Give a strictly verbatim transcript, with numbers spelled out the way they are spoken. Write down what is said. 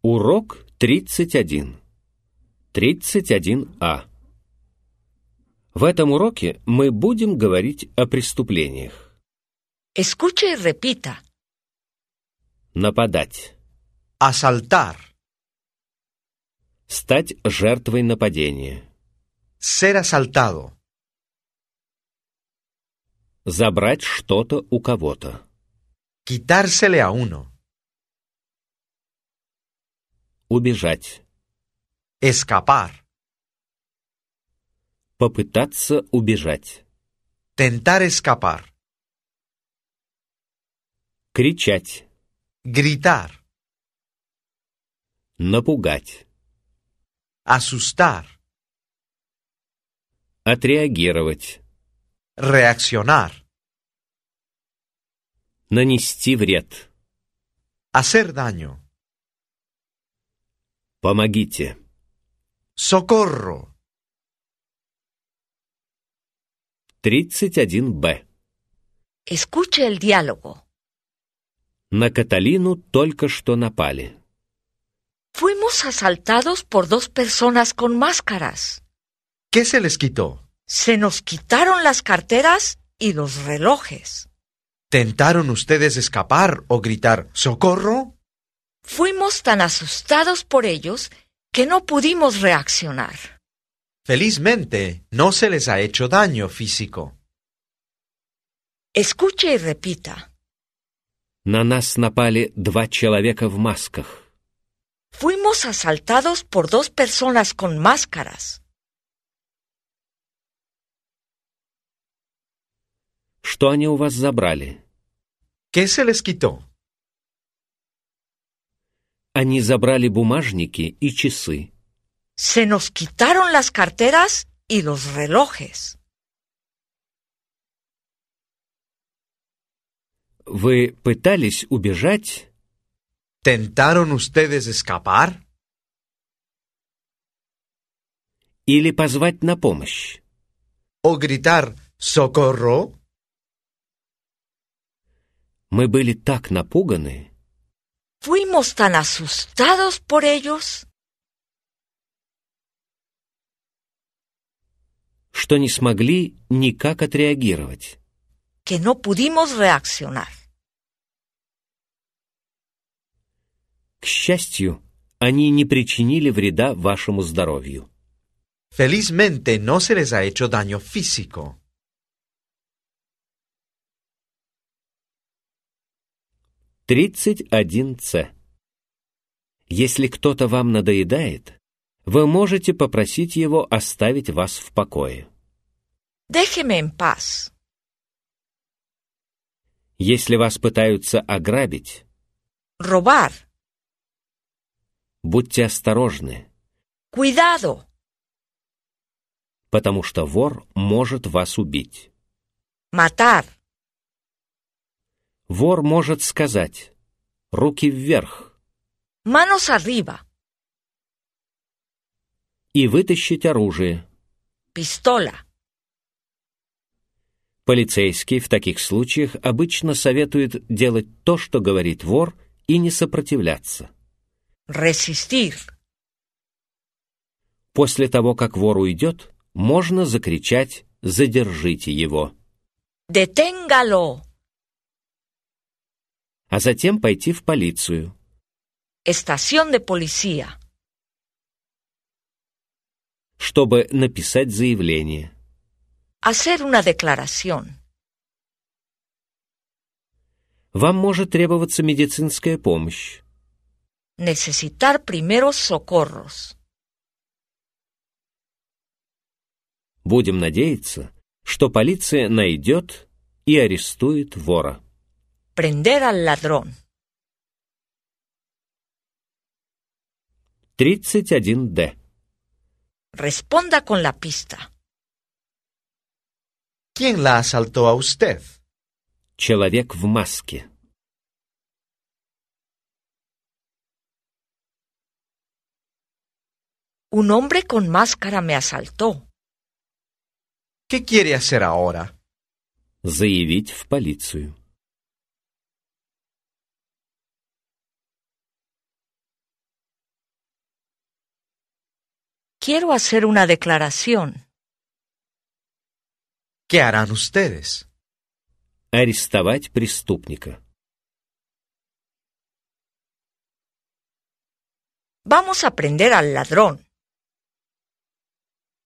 Урок тридцать один. тридцать один А. В этом уроке мы будем говорить о преступлениях. Escuche y repita. Нападать. Asaltar. Стать жертвой нападения. Ser asaltado. Забрать что-то у кого-то. Quitársele a uno. Убежать. Escapar. Попытаться убежать. Tentar escapar. Кричать. Gritar. Напугать. Asustar. Отреагировать. Reaccionar. Нанести вред. Hacer daño. Помогите. Socorro. тридцать один Б. Escuche el diálogo. На Каталину только что напали. Fuimos asaltados por dos personas con máscaras. ¿Qué se les quitó? Se nos quitaron las carteras y los relojes. ¿Tentaron ustedes escapar o gritar ¡socorro! Fuimos tan asustados por ellos que no pudimos reaccionar. Felizmente, no se les ha hecho daño físico. Escuche y repita. На нас напали два человека в масках. Fuimos asaltados por dos personas con máscaras. Что они у вас забрали? ¿Qué se les quitó? Они забрали бумажники и часы. Se nos quitaron las carteras y los relojes. Вы пытались убежать ¿Tentaron ustedes escapar? или позвать на помощь? ¿O gritar ¡socorro! Мы были так напуганы, Fuimos tan asustados por ellos что не смогли никак отреагировать. que no pudimos reaccionar. К счастью, они не причинили вреда вашему здоровью. Felizmente no se les ha hecho daño físico. тридцать один С. Если кто-то вам надоедает, вы можете попросить его оставить вас в покое. Déjeme en paz. Если вас пытаются ограбить, Robar. будьте осторожны, Cuidado. потому что вор может вас убить. Matar. Вор может сказать «руки вверх» Manos arriba. и вытащить оружие. Pistola. Полицейский в таких случаях обычно советует делать то, что говорит вор, и не сопротивляться. Resistir. После того, как вор уйдет, можно закричать «задержите его», Deténgalo. а затем пойти в полицию. Estación de policía. Чтобы написать заявление. Hacer una declaración. Вам может требоваться медицинская помощь. Necesitar primeros socorros. Будем надеяться, что полиция найдет и арестует вора. Prender al ladrón. тридцать один Д. Responda con la pista. ¿Quién la asaltó a usted? Человек в маске. Un hombre con máscara me asaltó. ¿Qué quiere hacer ahora? Заявить в полицию. Quiero hacer una declaración. ¿Qué harán ustedes? Арестовать преступника. Vamos a prender al ladrón.